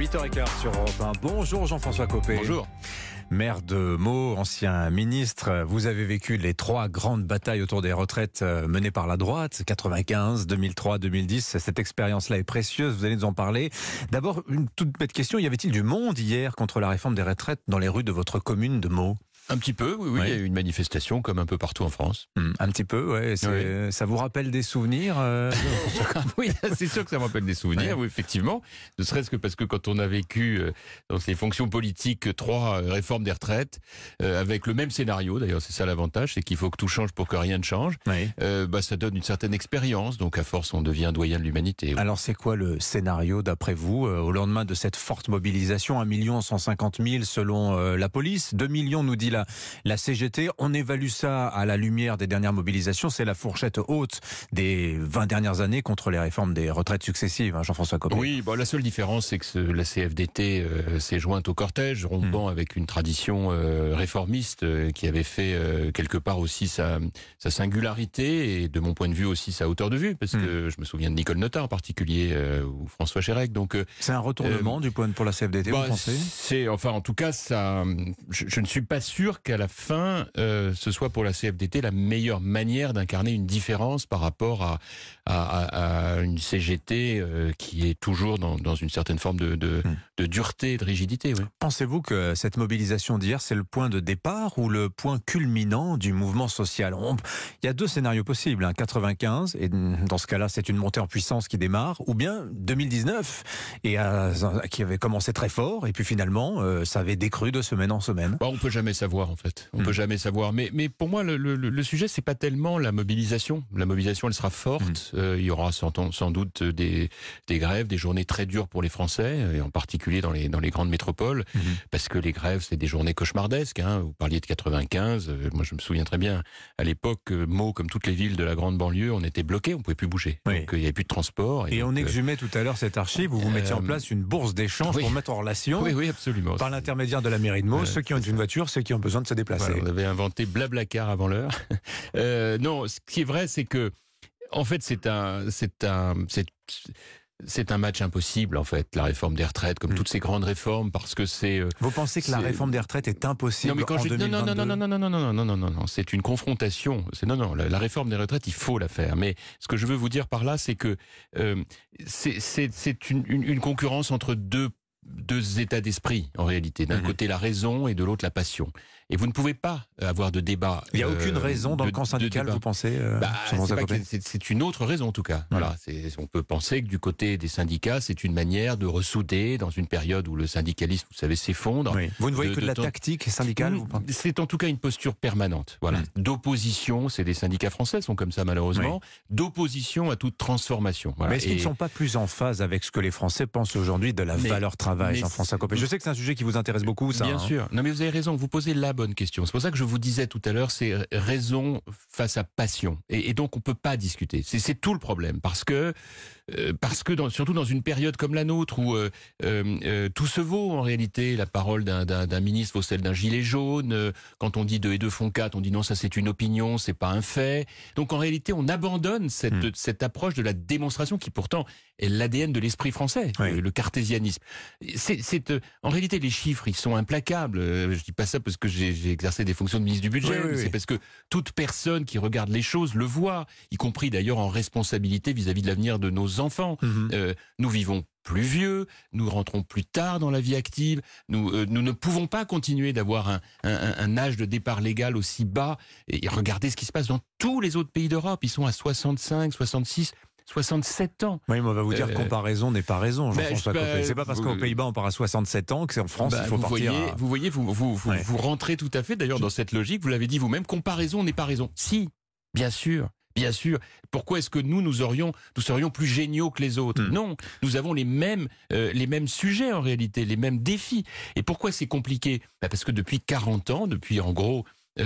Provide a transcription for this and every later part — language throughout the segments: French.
8h15 sur Europe 1. Bonjour Jean-François Copé. Bonjour. Maire de Meaux, ancien ministre, vous avez vécu les 3 grandes batailles autour des retraites menées par la droite, 95, 2003, 2010. Cette expérience-là est précieuse, vous allez nous en parler. D'abord, une toute bête question, y avait-il du monde hier contre la réforme des retraites dans les rues de votre commune de Meaux ? Un petit peu, oui. Il y a eu une manifestation comme un peu partout en France. Un petit peu, ouais. Oui. Ça vous rappelle des souvenirs Oui, c'est sûr que ça me rappelle des souvenirs, Ouais. oui, effectivement. Ne serait-ce que parce que quand on a vécu dans les fonctions politiques 3 réformes des retraites, avec le même scénario, d'ailleurs c'est ça l'avantage, c'est qu'il faut que tout change pour que rien ne change, Oui. ça donne une certaine expérience, donc à force on devient doyen de l'humanité. Oui. Alors c'est quoi le scénario d'après vous au lendemain de cette forte mobilisation, 1 150 000 selon la police, 2 millions nous dit la CGT, on évalue ça à la lumière des dernières mobilisations, c'est la fourchette haute des 20 dernières années contre les réformes des retraites successives, hein, Jean-François Copé. Oui, la seule différence, c'est que la CFDT s'est jointe au cortège, rompant avec une tradition réformiste qui avait fait quelque part aussi sa singularité et de mon point de vue aussi sa hauteur de vue, parce que je me souviens de Nicole Notat en particulier ou François Chérec. Donc c'est un retournement du point pour la CFDT, vous pensez ? En tout cas, je ne suis pas sûr qu'à la fin, ce soit pour la CFDT la meilleure manière d'incarner une différence par rapport à une CGT qui est toujours dans une certaine forme de dureté et de rigidité. Oui. Pensez-vous que cette mobilisation d'hier, c'est le point de départ ou le point culminant du mouvement social ? Il y a 2 scénarios possibles, 95, et dans ce cas-là, c'est une montée en puissance qui démarre, ou bien 2019, qui avait commencé très fort, et puis finalement, ça avait décru de semaine en semaine. On peut jamais savoir, en fait. On peut jamais savoir. Mais pour moi, le sujet, c'est pas tellement la mobilisation. La mobilisation, elle sera forte. Il y aura sans doute des grèves, des journées très dures pour les Français, et en particulier dans les grandes métropoles, parce que les grèves, c'est des journées cauchemardesques. Vous parliez de 95. Moi, je me souviens très bien. À l'époque, Meaux, comme toutes les villes de la grande banlieue, on était bloqués, on pouvait plus bouger. Oui. Donc, il n'y avait plus de transport. Et donc, on exhumait tout à l'heure cette archive où vous mettiez en place une bourse d'échange pour mettre en relation, oui, absolument. par l'intermédiaire de la mairie de Meaux, ceux qui ont une voiture, ceux qui ont besoin de se déplacer. Voilà, on avait inventé Blablacar avant l'heure. Non, ce qui est vrai, c'est que, en fait, c'est un match impossible, en fait, la réforme des retraites, comme toutes ces grandes réformes, parce que c'est... Vous pensez que la réforme des retraites est impossible en 2022 ? Non, c'est une confrontation. La réforme des retraites, il faut la faire. Mais ce que je veux vous dire par là, c'est que c'est une concurrence entre deux états d'esprit, en réalité. D'un côté, la raison et de l'autre, la passion. Et vous ne pouvez pas avoir de débat. Il n'y a aucune raison dans le camp syndical, vous pensez c'est une autre raison, en tout cas. Voilà, on peut penser que du côté des syndicats, c'est une manière de ressouder dans une période où le syndicalisme, vous savez, s'effondre. Oui. Vous ne voyez que de la tactique syndicale C'est en tout cas une posture permanente. Voilà. D'opposition, c'est des syndicats français sont comme ça malheureusement, d'opposition à toute transformation. Voilà. Mais est-ce qu'ils ne sont pas plus en phase avec ce que les Français pensent aujourd'hui de la valeur travail, Jean-François Copé ? Je sais que c'est un sujet qui vous intéresse beaucoup, ça. Bien sûr. Non, mais vous avez raison, vous posez la bonne question. C'est pour ça que je vous disais tout à l'heure, c'est raison face à passion. Et donc, on peut pas discuter. C'est tout le problème. Parce que surtout dans une période comme la nôtre où tout se vaut, en réalité, la parole d'un ministre vaut celle d'un gilet jaune. Quand on dit 2 et 2 font 4, on dit non, ça c'est une opinion, c'est pas un fait. Donc, en réalité, on abandonne cette approche de la démonstration qui, pourtant, est l'ADN de l'esprit français, le cartésianisme. En réalité, les chiffres, ils sont implacables. Je dis pas ça parce que j'ai exercé des fonctions de ministre du budget. C'est parce que toute personne qui regarde les choses le voit, y compris d'ailleurs en responsabilité vis-à-vis de l'avenir de nos enfants. Nous vivons plus vieux, nous rentrons plus tard dans la vie active, nous ne pouvons pas continuer d'avoir un âge de départ légal aussi bas. Et regardez ce qui se passe dans tous les autres pays d'Europe. Ils sont à 65, 66... 67 ans. Oui, mais on va vous dire comparaison n'est pas raison, Jean-François Copé. C'est pas parce qu'aux Pays-Bas on part à 67 ans qu'en France il faut partir à... Vous voyez, vous rentrez tout à fait d'ailleurs dans cette logique, vous l'avez dit vous-même, comparaison n'est pas raison. Si, bien sûr. Bien sûr. Pourquoi est-ce que nous serions plus géniaux que les autres ? Non, nous avons les mêmes sujets en réalité, les mêmes défis. Et pourquoi c'est compliqué ? Parce que depuis 40 ans, depuis en gros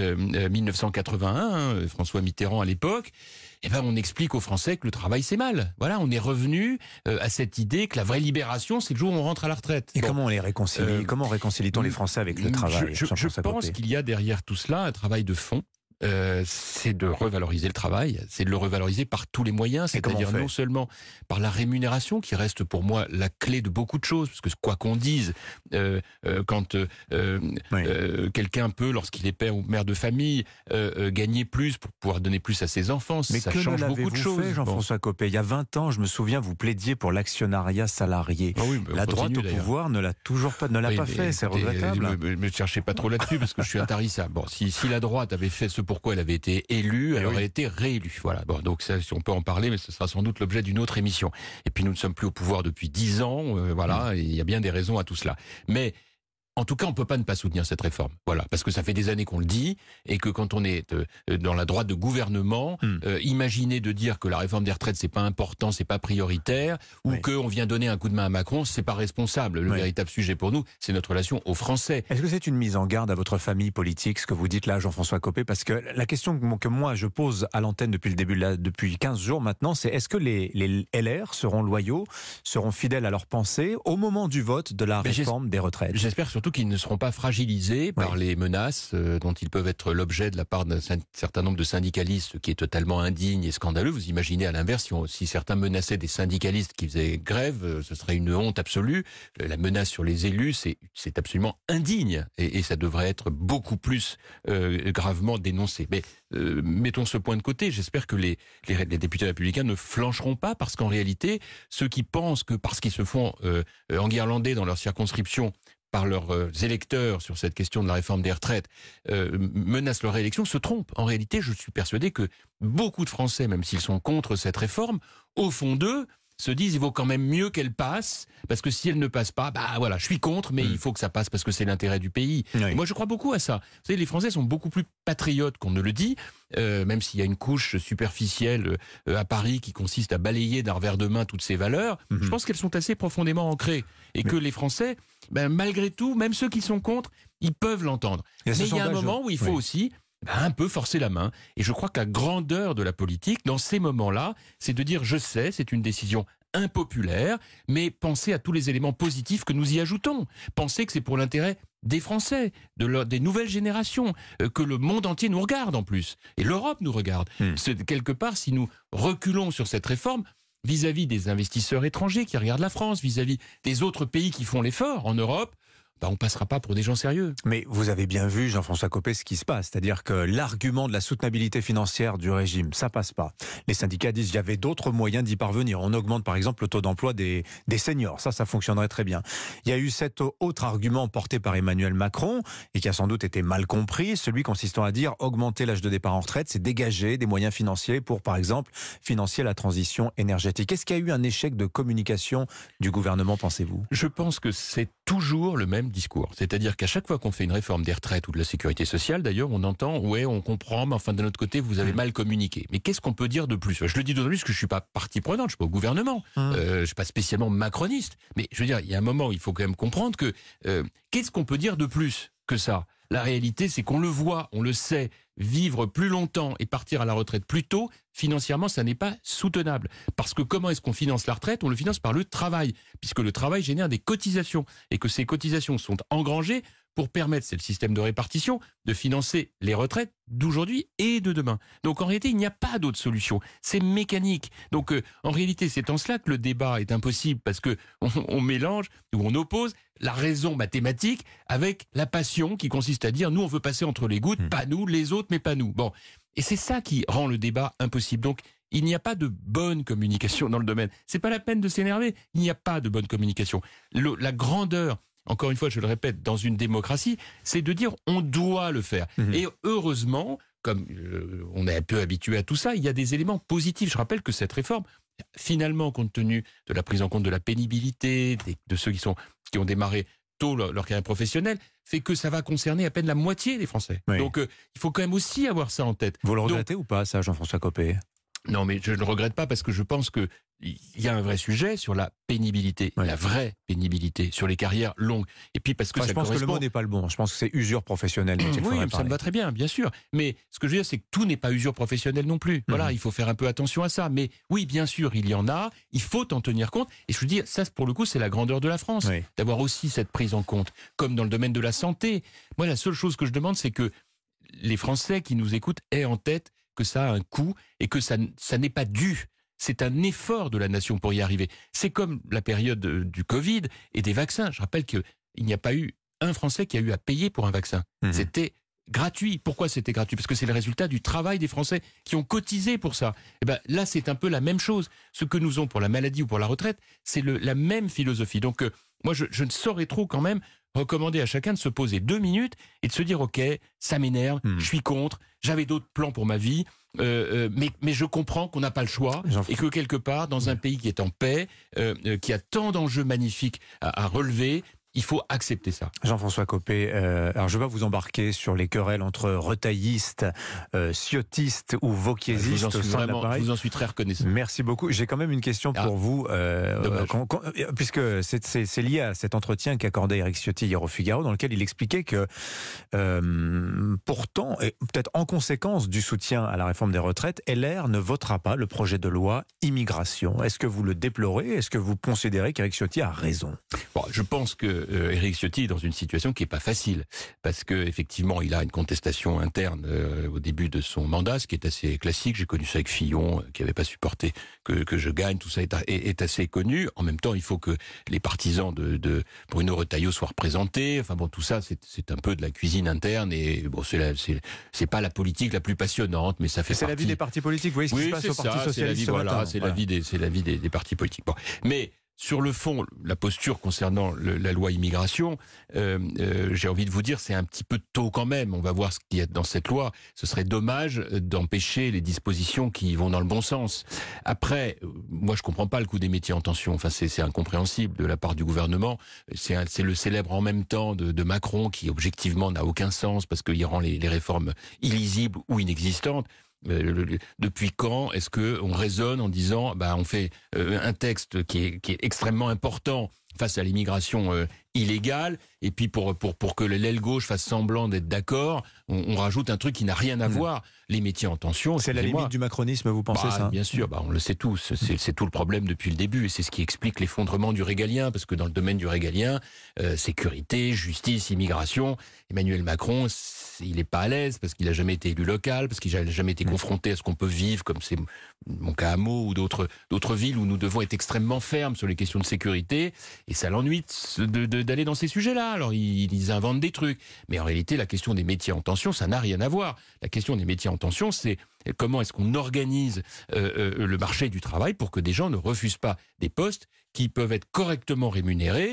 1981, François Mitterrand à l'époque, on explique aux Français que le travail c'est mal. Voilà, on est revenu à cette idée que la vraie libération c'est le jour où on rentre à la retraite. Et comment on les réconcilie ? Comment réconcilie-t-on les Français avec le travail ? Je pense qu'il y a derrière tout cela un travail de fond. c'est de revaloriser le travail, c'est de le revaloriser par tous les moyens, c'est-à-dire non seulement par la rémunération, qui reste pour moi la clé de beaucoup de choses, parce que quoi qu'on dise, quand quelqu'un peut, lorsqu'il est père ou mère de famille, gagner plus pour pouvoir donner plus à ses enfants, mais ça change beaucoup de choses. Fait, Jean-François Copé, il y a 20 ans, je me souviens, vous plaidiez pour l'actionnariat salarié. Ah oui, la droite au pouvoir ne l'a toujours pas, pas fait, c'est regrettable. Ne cherchez pas trop là-dessus, parce que je suis intarissable. Bon, si la droite avait fait ce pourquoi elle avait été élue, elle aurait été réélue. Voilà. Bon, donc ça, on peut en parler, mais ce sera sans doute l'objet d'une autre émission. Et puis nous ne sommes plus au pouvoir depuis 10 ans, voilà, et il y a bien des raisons à tout cela. Mais en tout cas, on ne peut pas ne pas soutenir cette réforme. Voilà, parce que ça fait des années qu'on le dit, et que quand on est dans la droite de gouvernement, imaginer de dire que la réforme des retraites, c'est pas important, c'est pas prioritaire, ou qu'on vient donner un coup de main à Macron, c'est pas responsable. Le véritable sujet pour nous, c'est notre relation aux Français. Est-ce que c'est une mise en garde à votre famille politique, ce que vous dites là, Jean-François Copé? Parce que la question que moi je pose à l'antenne depuis le début, depuis 15 jours maintenant, c'est est-ce que les LR seront loyaux, seront fidèles à leurs pensées au moment du vote de la réforme des retraites? J'espère surtout qu'ils ne seront pas fragilisés par les menaces dont ils peuvent être l'objet de la part d'un certain nombre de syndicalistes, qui est totalement indigne et scandaleux. Vous imaginez à l'inverse, si certains menaçaient des syndicalistes qui faisaient grève, ce serait une honte absolue. La menace sur les élus, c'est absolument indigne, et ça devrait être beaucoup plus gravement dénoncé. Mais mettons ce point de côté. J'espère que les députés républicains ne flancheront pas, parce qu'en réalité, ceux qui pensent que parce qu'ils se font enguirlander dans leur circonscription par leurs électeurs sur cette question de la réforme des retraites, menacent leur réélection, se trompent. En réalité, je suis persuadé que beaucoup de Français, même s'ils sont contre cette réforme, au fond d'eux, se disent il vaut quand même mieux qu'elle passe, parce que si elle ne passe pas, voilà, je suis contre, mais il faut que ça passe parce que c'est l'intérêt du pays. Oui. Moi, je crois beaucoup à ça. Vous savez, les Français sont beaucoup plus patriotes qu'on ne le dit, même s'il y a une couche superficielle à Paris qui consiste à balayer d'un revers de main toutes ces valeurs. Je pense qu'elles sont assez profondément ancrées, et que les Français, malgré tout, même ceux qui sont contre, ils peuvent l'entendre. Mais il y a un moment où il faut aussi un peu forcer la main. Et je crois que la grandeur de la politique, dans ces moments-là, c'est de dire, je sais, c'est une décision impopulaire, mais pensez à tous les éléments positifs que nous y ajoutons. Pensez que c'est pour l'intérêt des Français, des nouvelles générations, que le monde entier nous regarde en plus. Et l'Europe nous regarde. Quelque part, si nous reculons sur cette réforme, vis-à-vis des investisseurs étrangers qui regardent la France, vis-à-vis des autres pays qui font l'effort en Europe, on ne passera pas pour des gens sérieux. Mais vous avez bien vu, Jean-François Copé, ce qui se passe. C'est-à-dire que l'argument de la soutenabilité financière du régime, ça passe pas. Les syndicats disent qu'il y avait d'autres moyens d'y parvenir. On augmente par exemple le taux d'emploi des seniors. Ça fonctionnerait très bien. Il y a eu cet autre argument porté par Emmanuel Macron et qui a sans doute été mal compris, celui consistant à dire augmenter l'âge de départ en retraite, c'est dégager des moyens financiers pour, par exemple, financer la transition énergétique. Est-ce qu'il y a eu un échec de communication du gouvernement, pensez-vous? Je pense que c'est toujours le même discours. C'est-à-dire qu'à chaque fois qu'on fait une réforme des retraites ou de la sécurité sociale, d'ailleurs, on entend, on comprend, mais enfin, d'un autre côté, vous avez mal communiqué. Mais qu'est-ce qu'on peut dire de plus? Je le dis d'autant plus que je suis pas partie prenante, je suis pas au gouvernement, je suis pas spécialement macroniste. Mais je veux dire, il y a un moment où il faut quand même comprendre que qu'est-ce qu'on peut dire de plus que ça? La réalité, c'est qu'on le voit, on le sait, vivre plus longtemps et partir à la retraite plus tôt, financièrement, ça n'est pas soutenable. Parce que comment est-ce qu'on finance la retraite? On le finance par le travail, puisque le travail génère des cotisations, et que ces cotisations sont engrangées pour permettre, c'est le système de répartition, de financer les retraites d'aujourd'hui et de demain. Donc en réalité, il n'y a pas d'autre solution. C'est mécanique. Donc en réalité, c'est en cela que le débat est impossible, parce que on mélange, ou on oppose la raison mathématique avec la passion qui consiste à dire nous on veut passer entre les gouttes, pas nous, les autres mais pas nous. Bon, et c'est ça qui rend le débat impossible. Donc il n'y a pas de bonne communication dans le domaine. C'est pas la peine de s'énerver. Il n'y a pas de bonne communication. La grandeur, encore une fois, je le répète, dans une démocratie, c'est de dire on doit le faire. Et heureusement, comme on est un peu habitué à tout ça, il y a des éléments positifs. Je rappelle que cette réforme, finalement, compte tenu de la prise en compte de la pénibilité, de ceux qui ont démarré tôt leur carrière professionnelle, fait que ça va concerner à peine la moitié des Français. Oui. Donc il faut quand même aussi avoir ça en tête. Vous le regrettez ou pas, ça, Jean-François Copé? Non, mais je ne le regrette pas, parce que je pense qu'il y a un vrai sujet sur la pénibilité, la vraie pénibilité, sur les carrières longues. Et puis parce que je pense que le mot n'est pas le bon. Je pense que c'est usure professionnelle. Oui, ça me va très bien, bien sûr. Mais ce que je veux dire, c'est que tout n'est pas usure professionnelle non plus. Voilà, il faut faire un peu attention à ça. Mais oui, bien sûr, il y en a. Il faut en tenir compte. Et je veux dire, ça, pour le coup, c'est la grandeur de la France, d'avoir aussi cette prise en compte, comme dans le domaine de la santé. Moi, la seule chose que je demande, c'est que les Français qui nous écoutent aient en tête que ça a un coût et que ça n'est pas dû. C'est un effort de la nation pour y arriver. C'est comme la période du Covid et des vaccins. Je rappelle qu'il n'y a pas eu un Français qui a eu à payer pour un vaccin. C'était gratuit. Pourquoi c'était gratuit? Parce que c'est le résultat du travail des Français qui ont cotisé pour ça. Et ben là, c'est un peu la même chose. Ce que nous avons pour la maladie ou pour la retraite, c'est la même philosophie. Donc, moi, je ne saurais trop quand même recommander à chacun de se poser 2 minutes et de se dire, ok, ça m'énerve, je suis contre, j'avais d'autres plans pour ma vie, mais je comprends qu'on n'a pas le choix et que quelque part, dans un pays qui est en paix, qui a tant d'enjeux magnifiques à relever, il faut accepter ça. Jean-François Copé, alors je ne vais pas vous embarquer sur les querelles entre retaillistes, ciottistes ou vauquiésistes au sein de l'appareil. Je vous en suis très reconnaissant. Merci beaucoup. J'ai quand même une question pour vous, puisque c'est lié à cet entretien qu'accordait Éric Ciotti hier au Figaro, dans lequel il expliquait que pourtant, et peut-être en conséquence du soutien à la réforme des retraites, LR ne votera pas le projet de loi immigration. Est-ce que vous le déplorez? Est-ce que vous considérez qu'Éric Ciotti a raison? Bon, je pense que Éric Ciotti est dans une situation qui est pas facile parce que effectivement il a une contestation interne au début de son mandat, ce qui est assez classique. J'ai connu ça avec Fillon qui avait pas supporté que je gagne. Tout ça est assez connu. En même temps, il faut que les partisans de Bruno Retailleau soient représentés. Enfin bon, tout ça c'est un peu de la cuisine interne et bon c'est pas la politique la plus passionnante, mais ça fait partie. C'est la vie des partis politiques. Vous voyez ce qui se passe au Parti socialiste. C'est la vie des partis politiques. Bon, mais sur le fond, la posture concernant la loi immigration, j'ai envie de vous dire, c'est un petit peu tôt quand même. On va voir ce qu'il y a dans cette loi. Ce serait dommage d'empêcher les dispositions qui vont dans le bon sens. Après, moi je comprends pas le coût des métiers en tension. Enfin, c'est incompréhensible de la part du gouvernement. C'est le célèbre en même temps de Macron qui objectivement n'a aucun sens parce qu'il rend les réformes illisibles ou inexistantes. Depuis quand est-ce que on raisonne en disant on fait un texte qui est extrêmement important face à l'immigration illégale et puis pour que l'aile gauche fasse semblant d'être d'accord, on rajoute un truc qui n'a rien à voir. Les métiers en tension, c'est la limite du macronisme, vous pensez ça? Bien sûr, on le sait tous, c'est tout le problème depuis le début et c'est ce qui explique l'effondrement du régalien parce que dans le domaine du régalien, sécurité, justice, immigration, Emmanuel Macron, il n'est pas à l'aise parce qu'il n'a jamais été élu local, parce qu'il n'a jamais été confronté à ce qu'on peut vivre, comme c'est mon cas à Meaux ou d'autres villes où nous devons être extrêmement fermes sur les questions de sécurité, et ça l'ennuie d'aller dans ces sujets-là. Alors ils inventent des trucs, mais en réalité la question des métiers en tension, ça n'a rien à voir. La question des métiers en tension, c'est comment est-ce qu'on organise le marché du travail pour que des gens ne refusent pas des postes qui peuvent être correctement rémunérés,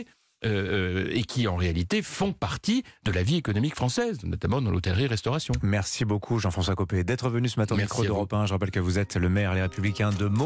et qui en réalité font partie de la vie économique française, notamment dans l'hôtellerie-restauration. Merci beaucoup Jean-François Copé d'être venu ce matin au micro d'Europe 1. Je rappelle que vous êtes le maire Les Républicains de Meaux.